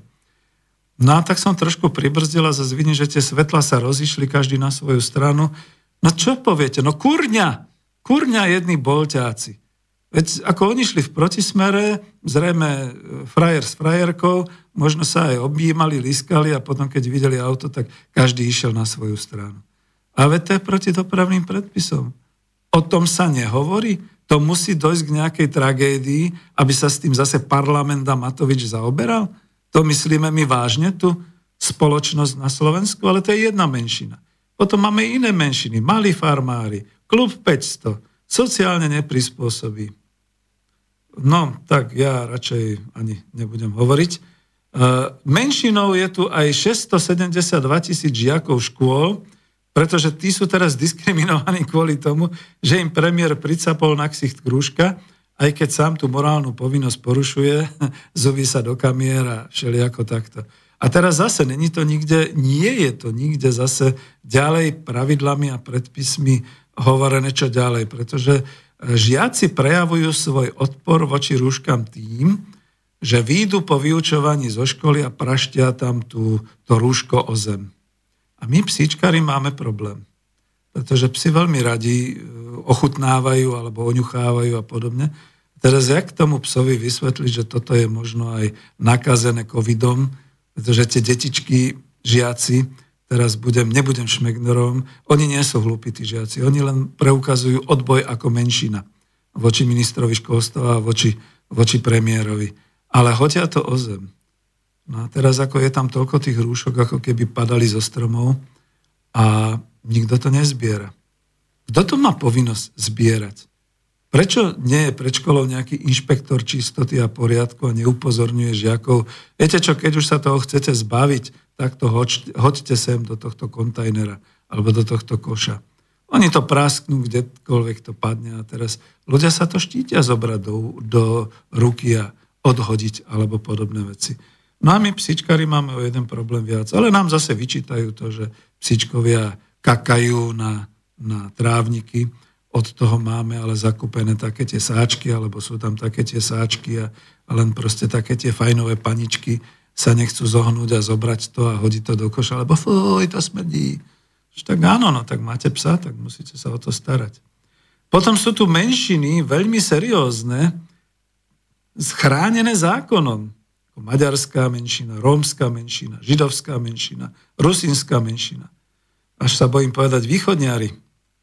No a tak som trošku pribrzdil a zase vidím, že tie svetlá sa rozišli každý na svoju stranu. No čo poviete? No kurňa, kurňa jedni bolťáci. Veď ako oni šli v protismere, zrejme frajer s frajerkou, možno sa aj objímali, liskali a potom, keď videli auto, tak každý išiel na svoju stranu. A veď to je proti dopravným predpisom. O tom sa nehovorí. To musí dojsť k nejakej tragédii, aby sa s tým zase parlament a Matovič zaoberal. To myslíme my vážne tu spoločnosť na Slovensku, ale to je jedna menšina. Potom máme iné menšiny, malí farmári, klub päťsto, sociálne neprispôsobí. No, tak ja radšej ani nebudem hovoriť. Menšinou je tu aj šesťstosedemdesiatdva tisíc žiakov škôl, pretože tí sú teraz diskriminovaní kvôli tomu, že im premiér pricapol na ksicht krúžka, aj keď sám tú morálnu povinnosť porušuje, zubí sa do kamier a všelijako takto. A teraz zase, není to nikde, nie je to nikde zase ďalej pravidlami a predpismi hovorené čo ďalej, pretože žiaci prejavujú svoj odpor voči rúškam tým, že výjdu po vyučovaní zo školy a praštia tam tú, to rúško o zem. A my psíčkari máme problém, pretože psi veľmi radi ochutnávajú alebo oňuchávajú a podobne. Teraz jak tomu psovi vysvetliť, že toto je možno aj nakazené covidom, pretože tie detičky, žiaci, teraz budem, nebudem šmegnerom, oni nie sú hlúpi, tí žiaci, oni len preukazujú odboj ako menšina voči ministrovi školstva a voči, voči premiérovi. Ale hodia to o zem. No a teraz ako je tam toľko tých rúšok, ako keby padali zo stromov a nikto to nezbiera. Kto to má povinnosť zbierať? Prečo nie je pred školou nejaký inšpektor čistoty a poriadku a neupozorňuje žiakov? Viete čo, keď už sa toho chcete zbaviť, tak to hoďte, hoďte sem do tohto kontajnera alebo do tohto koša. Oni to prasknú, kdekoľvek to padne a teraz ľudia sa to štítia zobrať do, do ruky a odhodiť alebo podobné veci. No a my psíčkari máme o jeden problém viac, ale nám zase vyčítajú to, že psíčkovia kakajú na, na trávniky. Od toho máme ale zakúpené také tie sáčky, alebo sú tam také tie sáčky a len proste také tie fajnové paničky sa nechcú zohnúť a zobrať to a hodiť to do koša, lebo fuj, to smrdí. Tak áno, no tak máte psa, tak musíte sa o to starať. Potom sú tu menšiny, veľmi seriózne, chránené zákonom. Maďarská menšina, rómska menšina, židovská menšina, rusínska menšina. Až sa bojím povedať východňári.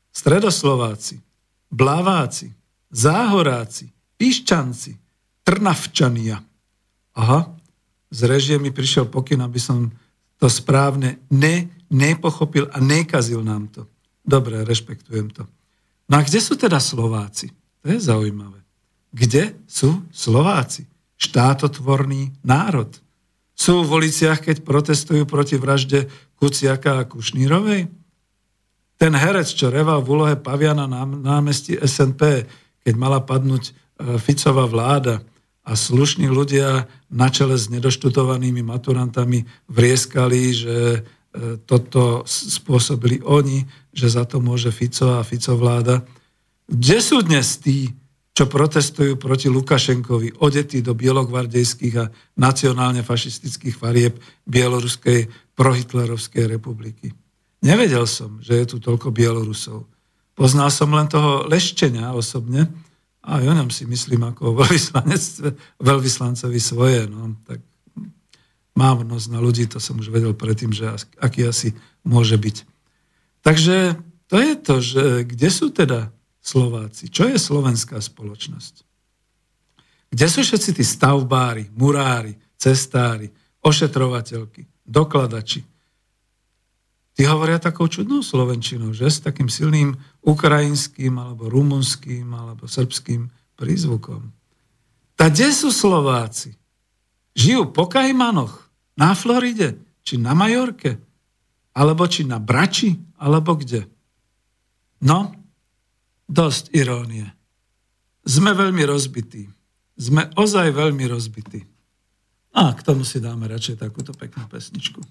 Stredoslováci, Blaváci, Záhoráci, Piščanci, Trnavčania. Aha, z režie mi prišiel pokyn, aby som to správne ne, nepochopil a nekazil nám to. Dobre, rešpektujem to. No a kde sú teda Slováci? To je zaujímavé. Kde sú Slováci? Štátotvorný národ. Sú v uliciach, keď protestujú proti vražde Kuciaka a Kušnírovej? Ten herec, čo reval v úlohe paviana na námestí es en pé, keď mala padnúť Ficová vláda a slušní ľudia na čele s nedoštudovanými maturantami vrieskali, že toto spôsobili oni, že za to môže Fico a Fico vláda. Kde sú dnes tí, čo protestujú proti Lukašenkovi, odetí do bielogvardejských a nacionálne fašistických farieb Bieloruskej prohitlerovskej republiky? Nevedel som, že je tu toľko Bielorusov. Poznal som len toho Leščenia osobne a o ňom si myslím ako o veľvyslancovi svoje. No, tak mávnosť na ľudí, to som už vedel predtým, že aký asi môže byť. Takže to je to, že kde sú teda Slováci? Čo je slovenská spoločnosť? Kde sú všetci tí stavbári, murári, cestári, ošetrovateľky, dokladači? Tí hovoria takou čudnou slovenčinou, že s takým silným ukrajinským, alebo rumunským, alebo srbským prízvukom. Tá kde sú Slováci? Žijú po Kajmanoch, na Floride, či na Majorke, alebo či na Brači, alebo kde? No, dosť irónie. Sme veľmi rozbití. Sme ozaj veľmi rozbití. A k tomu si dáme radšej takúto peknú pesničku.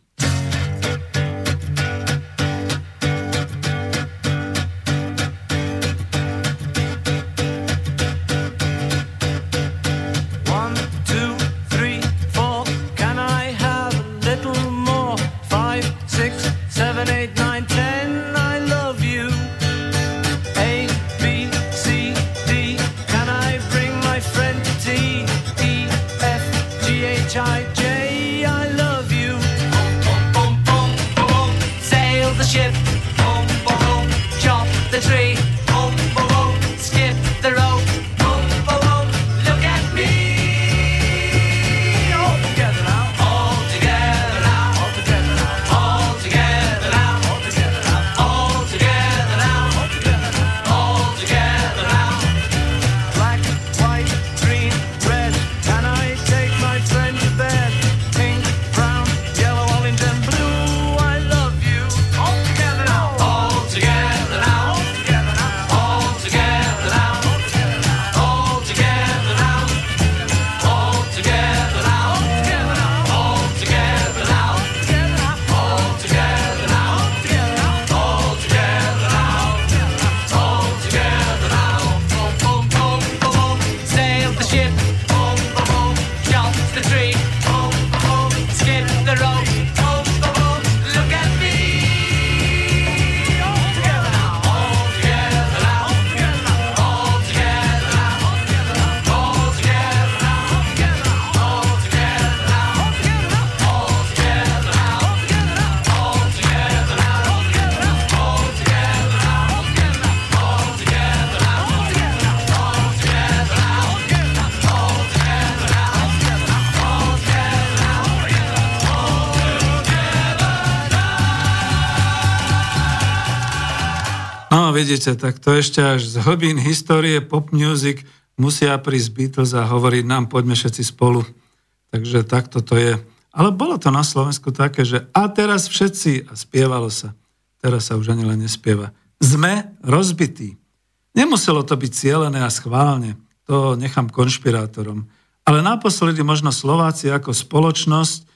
Vidíte, tak to ešte až z hlbín histórie pop music musia prísť Beatles a hovoriť nám, poďme všetci spolu. Takže takto to je. Ale bolo to na Slovensku také, že a teraz všetci, a spievalo sa. Teraz sa už ani len nespieva. Sme rozbití. Nemuselo to byť cielené a schválne. To nechám konšpirátorom. Ale naposledy možno Slováci ako spoločnosť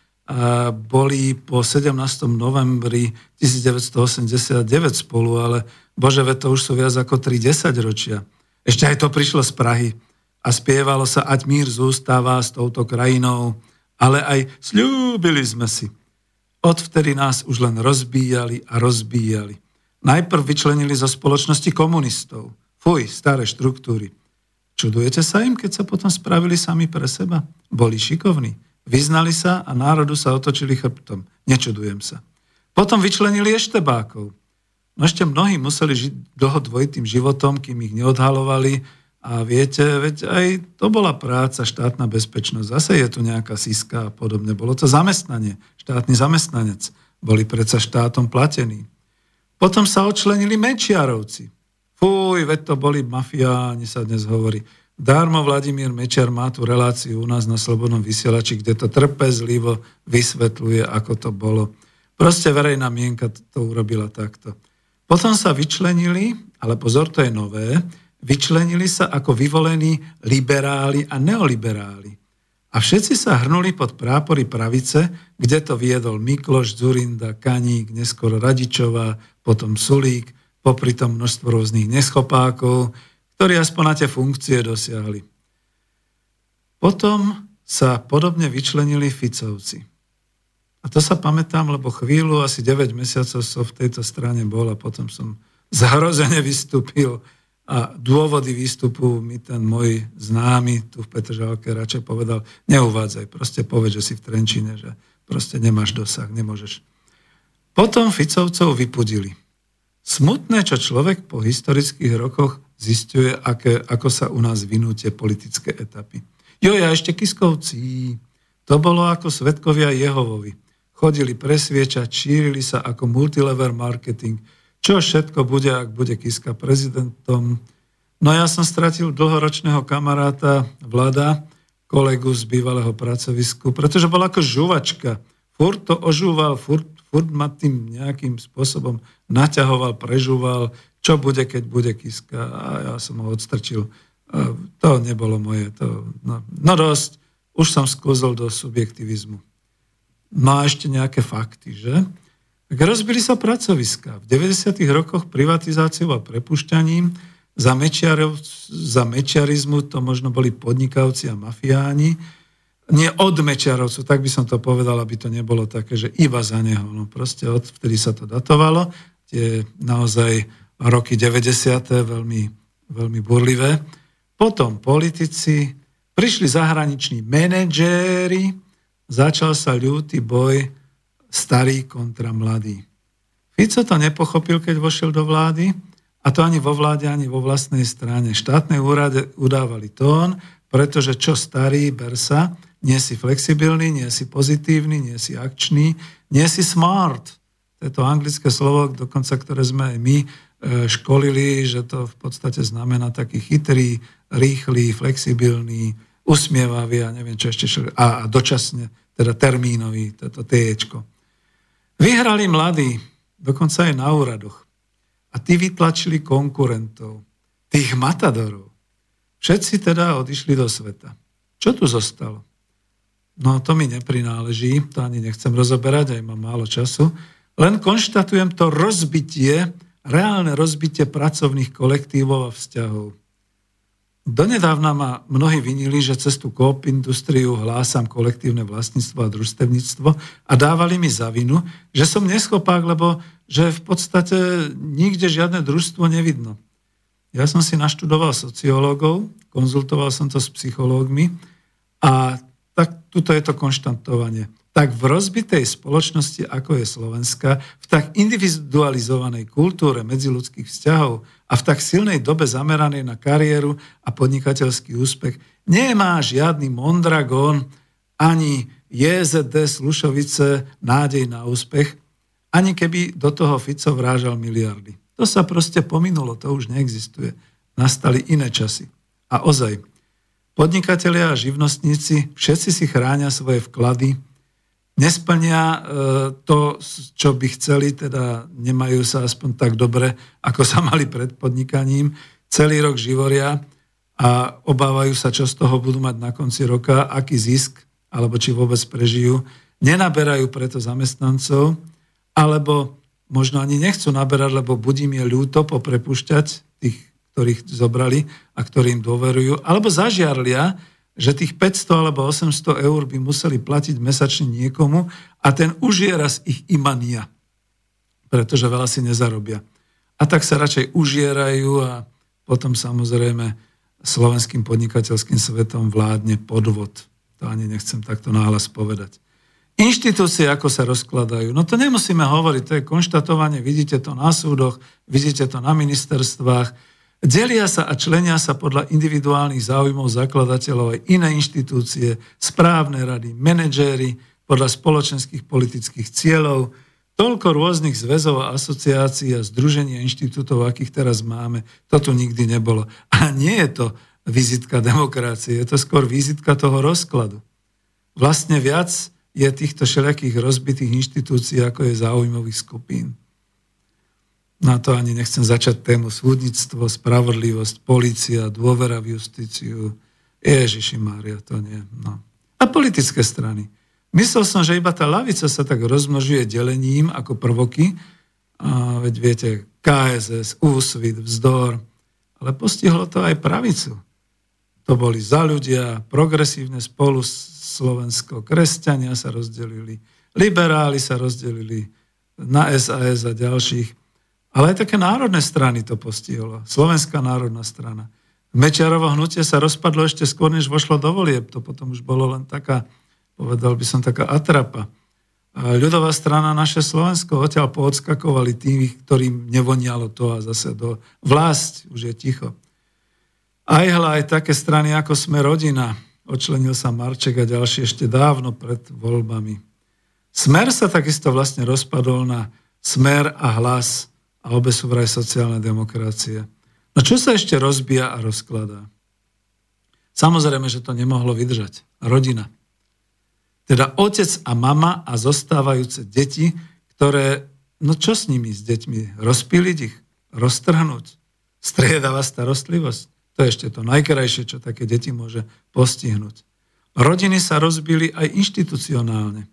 boli po sedemnásteho novembri devätnásťstoosemdesiatdeväť spolu, ale bože, veď to už sú viac ako tri desaťročia. Ešte aj to prišlo z Prahy a spievalo sa, ať mír zústáva s touto krajinou, ale aj sľúbili sme si. Odvtedy nás už len rozbíjali a rozbíjali. Najprv vyčlenili zo spoločnosti komunistov. Fuj, staré štruktúry. Čudujete sa im, keď sa potom spravili sami pre seba? Boli šikovní. Vyznali sa a národu sa otočili chrbtom. Nečudujem sa. Potom vyčlenili eštebákov. No ešte mnohí museli žiť dlho dvojitým životom, kým ich neodhalovali. A viete, veď aj to bola práca, štátna bezpečnosť. Zase je tu nejaká siska a podobne. Bolo to zamestnanie, štátny zamestnanec. Boli predsa štátom platení. Potom sa odčlenili Mečiarovci. Fúj, veď to boli mafiáni, sa dnes hovorí. Dármo Vladimír Mečiar má tú reláciu u nás na Slobodnom vysielači, kde to trpezlivo vysvetľuje, ako to bolo. Proste verejná mienka to urobila takto. Potom sa vyčlenili, ale pozor, to je nové, vyčlenili sa ako vyvolení liberáli a neoliberáli. A všetci sa hrnuli pod prápory pravice, kde to viedol Mikloš, Dzurinda, Kaník, neskôr Radičová, potom Sulík, popri tom množstvo rôznych neschopákov, ktorí aspoň na tie funkcie dosiahli. Potom sa podobne vyčlenili Ficovci. A to sa pamätám, lebo chvíľu, asi deväť mesiacov som v tejto strane bol a potom som zhrozene vystúpil. A dôvody výstupu mi ten môj známy tu v Petržalke radšej povedal, neuvádzaj, proste povedz, že si v Trenčine, že proste nemáš dosah, nemôžeš. Potom Ficovcov vypudili. Smutné, čo človek po historických rokoch zisťuje, aké, ako sa u nás vinú tie politické etapy. Jo, a ešte Kiskovci, to bolo ako svedkovia Jehovovi. Chodili presviečať, šírili sa ako multilevel marketing. Čo všetko bude, ak bude Kiska prezidentom? No ja som stratil dlhoročného kamaráta Vlada, kolegu z bývalého pracovisku, pretože bol ako žuvačka. Furt to ožúval, furt, furt ma tým nejakým spôsobom naťahoval, prežúval, čo bude, keď bude Kiska. A ja som ho odstrčil. A to nebolo moje. To, no, no dosť. Už som sklzol do subjektivizmu. No a ešte nejaké fakty, že? Tak rozbili sa pracoviska. V deväťdesiatych rokoch privatizáciou a prepušťaním za, mečiarov, za mečiarizmu to možno boli podnikavci a mafiáni. Nie od Mečiarovcu, tak by som to povedal, aby to nebolo také, že iba za neho. No proste od vtedy sa to datovalo. Tie naozaj roky deväťdesiate veľmi, veľmi burlivé. Potom politici, prišli zahraniční manažéri, začal sa ľutý boj starý kontra mladý. Fico to nepochopil, keď vošiel do vlády, a to ani vo vláde, ani vo vlastnej strane. Štátne úrady udávali tón, pretože čo starý, ber sa, nie si flexibilný, nie si pozitívny, nie si akčný, nie si smart. To je to anglické slovo, dokonca ktoré sme aj my školili, že to v podstate znamená taký chytrý, rýchly, flexibilný, usmievavý a neviem čo ešte, a dočasne, teda termínový, toto téčko. Vyhrali mladí, dokonca aj na úradoch. A tí vytlačili konkurentov, tých matadorov. Všetci teda odišli do sveta. Čo tu zostalo? No to mi neprináleží, to ani nechcem rozoberať, aj mám málo času. Len konštatujem to rozbitie, reálne rozbitie pracovných kolektívov a vzťahov. Donedávna ma mnohí vinili, že cez tú coop industriu hlásam kolektívne vlastníctvo a družstevníctvo a dávali mi za vinu, že som neschopák, lebo že v podstate nikde žiadne družstvo nevidno. Ja som si naštudoval sociológov, konzultoval som to s psychológmi a tak tuto je to konštantovanie. Tak v rozbitej spoločnosti, ako je Slovenska, v tak individualizovanej kultúre medziľudských vzťahov a v tak silnej dobe zameranej na kariéru a podnikateľský úspech, nemá žiadny Mondragon, ani jé zet dé Slušovice nádej na úspech, ani keby do toho Fico vrážal miliardy. To sa proste pominulo, to už neexistuje. Nastali iné časy. A ozaj, podnikatelia a živnostníci všetci si chránia svoje vklady, nesplnia to, čo by chceli, teda nemajú sa aspoň tak dobre, ako sa mali pred podnikaním. Celý rok živoria a obávajú sa, čo z toho budú mať na konci roka, aký zisk, alebo či vôbec prežijú. Nenaberajú preto zamestnancov, alebo možno ani nechcú naberať, lebo buď im je ľúto poprepušťať tých, ktorých zobrali a ktorým dôverujú, alebo zažiarlia, že tých päťsto alebo osemsto eur by museli platiť mesačne niekomu a ten už je raz ich imania, pretože veľa si nezarobia. A tak sa radšej užierajú a potom samozrejme slovenským podnikateľským svetom vládne podvod. To ani nechcem takto náhlas povedať. Inštitúcie, ako sa rozkladajú. No to nemusíme hovoriť, to je konštatovanie, vidíte to na súdoch, vidíte to na ministerstvách. Delia sa a členia sa podľa individuálnych záujmov zakladateľov aj iné inštitúcie, správne rady, manažéri, podľa spoločenských politických cieľov. Toľko rôznych zväzov a asociácií a združení a inštitútov, akých teraz máme, to tu nikdy nebolo. A nie je to vizitka demokracie, je to skôr vizitka toho rozkladu. Vlastne viac je týchto všelijakých rozbitých inštitúcií, ako je záujmových skupín. Na to ani nechcem začať tému súdnictvo, spravodlivosť, polícia, dôvera v justíciu. Ježiši Mária, to nie. No. A politické strany. Myslel som, že iba tá ľavica sa tak rozmnožuje delením ako prvoky. A veď viete, ká es es, Úsvit, Vzdor. Ale postihlo to aj pravicu. To boli Za ľudia, progresívne spolu Slovensko, kresťania sa rozdelili, liberáli sa rozdelili na es a es a ďalších. Ale aj také národné strany to postihlo. Slovenská národná strana. Mečiarovo hnutie sa rozpadlo ešte skôr, než vošlo do volieb. To potom už bolo len taká, povedal by som, taká atrapa. A ľudová strana Naše Slovensko odtiaľ poodskakovali tých, ktorým nevonialo to a zase do vlast, už je ticho. Aj hľa aj také strany ako Sme rodina, odčlenil sa Marček a ďalší ešte dávno pred voľbami. Smer sa takisto vlastne rozpadol na Smer a Hlas a obe sú vraj sociálne demokracie. No čo sa ešte rozbíja a rozkladá? Samozrejme, že to nemohlo vydržať. Rodina. Teda otec a mama a zostávajúce deti, ktoré, no čo s nimi, s deťmi? Rozpíliť ich? Roztrhnúť? Striedavá starostlivosť? To je ešte to najkrajšie, čo také deti môže postihnúť. Rodiny sa rozbili aj inštitucionálne.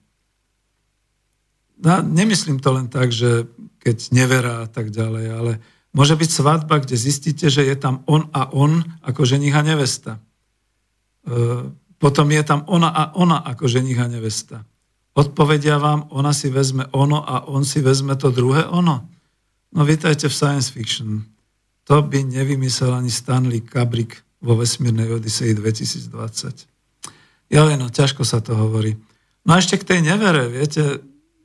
No, nemyslím to len tak, že keď neverá a tak ďalej, ale môže byť svadba, kde zistíte, že je tam on a on ako ženich a nevesta. E, potom je tam ona a ona ako ženich a nevesta. Odpovedia vám, ona si vezme ono a on si vezme to druhé ono. No vítajte v science fiction. To by nevymyslel ani Stanley Kubrick vo vesmírnej Odiseji dvetisícdvadsať. Jo, no, ťažko sa to hovorí. No a ešte k tej nevere, viete,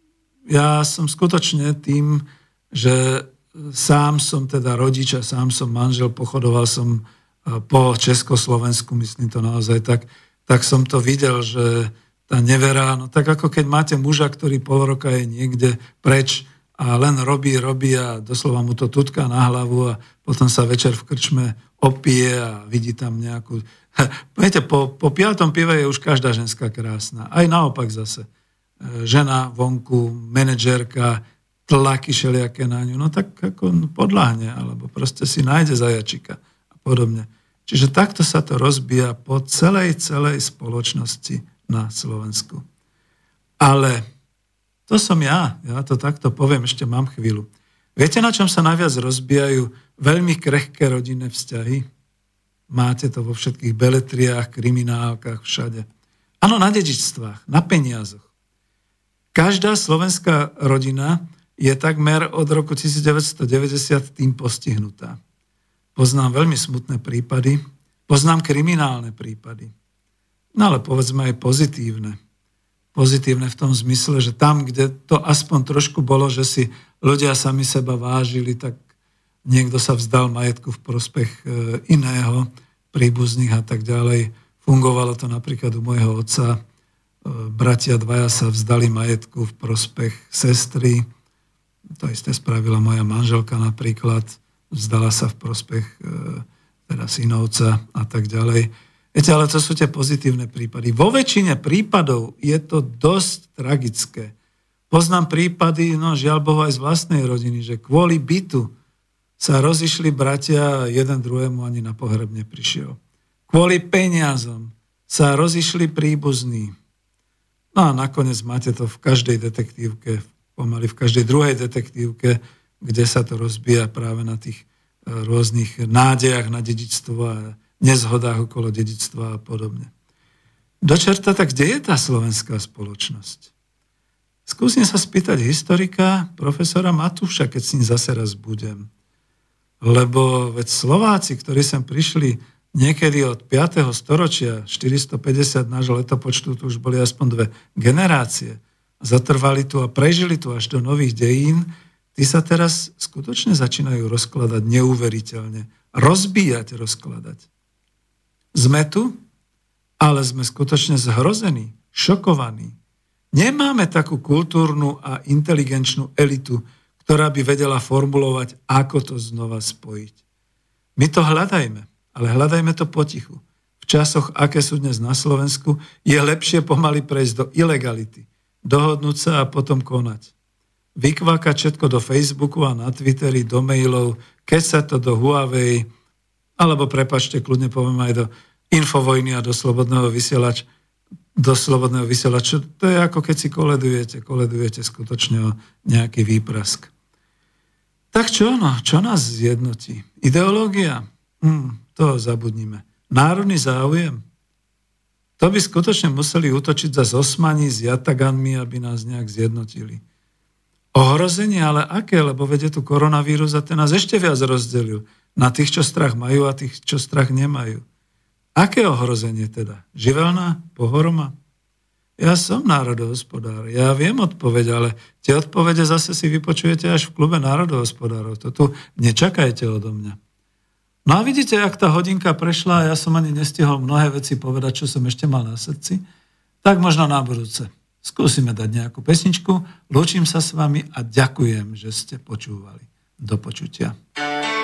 ja som skutočne tým, že sám som teda rodič a sám som manžel, pochodoval som po Československu, myslím to naozaj tak, tak som to videl, že tá nevera, no tak ako keď máte muža, ktorý pol roka je niekde preč, a len robí, robí a doslova mu to tutká na hlavu a potom sa večer v krčme opije a vidí tam nejakú... Viete, po, po piatom pive je už každá ženská krásna. Aj naopak zase. Žena vonku, manažérka, tlaky šelijaké na ňu, no tak ako podľahne, alebo proste si nájde zajačika a podobne. Čiže takto sa to rozbíja po celej, celej spoločnosti na Slovensku. Ale to som ja, ja to takto poviem, ešte mám chvíľu. Viete, na čom sa najviac rozbijajú veľmi krehké rodinné vzťahy? Máte to vo všetkých beletriách, kriminálkach, všade. Áno, na dedičstvách, na peniazoch. Každá slovenská rodina je takmer od roku devätnásťstodeväťdesiat tým postihnutá. Poznám veľmi smutné prípady, poznám kriminálne prípady. No ale povedzme aj pozitívne. Pozitívne v tom zmysle, že tam, kde to aspoň trošku bolo, že si ľudia sami seba vážili, tak niekto sa vzdal majetku v prospech iného, príbuzných a tak ďalej. Fungovalo to napríklad u môjho otca. Bratia dvaja sa vzdali majetku v prospech sestry. To isté spravila moja manželka napríklad. Vzdala sa v prospech teda synovca a tak ďalej. Viete, ale to sú tie pozitívne prípady. Vo väčšine prípadov je to dosť tragické. Poznám prípady, no žiaľ Bohu aj z vlastnej rodiny, že kvôli bytu sa rozišli bratia a jeden druhému ani na pohreb neprišiel. Kvôli peniazom sa rozišli príbuzní. No a nakoniec máte to v každej detektívke, pomaly v každej druhej detektívke, kde sa to rozbíja práve na tých rôznych nádejach na dedičstvo a nezhodách okolo dedičstva a podobne. Do čerta, tak kde je tá slovenská spoločnosť? Skúsim sa spýtať historika, profesora Matúša, keď s ním zase raz budem. Lebo veď Slováci, ktorí sem prišli niekedy od piateho storočia, štyristopäťdesiat nášho letopočtu, tu už boli aspoň dve generácie. zatrvali tu a prežili tu až do nových dejín, tí sa teraz skutočne začínajú rozkladať neuveriteľne. Rozbíjať, rozkladať. Sme tu, ale sme skutočne zhrození, šokovaní. Nemáme takú kultúrnu a inteligenčnú elitu, ktorá by vedela formulovať, ako to znova spojiť. My to hľadajme, ale hľadajme to potichu. V časoch, aké sú dnes na Slovensku, je lepšie pomaly prejsť do ilegality, dohodnúť sa a potom konať. Vykvákať všetko do Facebooku a na Twitteri, do mailov, keď sa to do Huawei, alebo prepáčte, kľudne poviem aj do Infovojny a do Slobodného vysielača, do Slobodného vysielača. To je ako keď si koledujete, koledujete skutočne o nejaký výprask. Tak čo no, čo nás zjednotí? Ideológia? Hm, to zabudnime. Národný záujem? To by skutočne museli útočiť za Osmani s Jataganmi, aby nás nejak zjednotili. Ohrozenie, ale aké? Lebo vedie tu koronavírus a ten nás ešte viac rozdelil. Na tých, čo strach majú a tých, čo strach nemajú. Aké ohrozenie teda? Živelná? Pohoroma? Ja som národohospodár. Ja viem odpoveď, ale tie odpovede zase si vypočujete až v klube národohospodárov. To tu nečakajte odo mňa. No a vidíte, jak tá hodinka prešla a ja som ani nestihol mnohé veci povedať, čo som ešte mal na srdci. Tak možno na budúce. Skúsime dať nejakú pesničku. Lúčim sa s vami a ďakujem, že ste počúvali. Do počutia.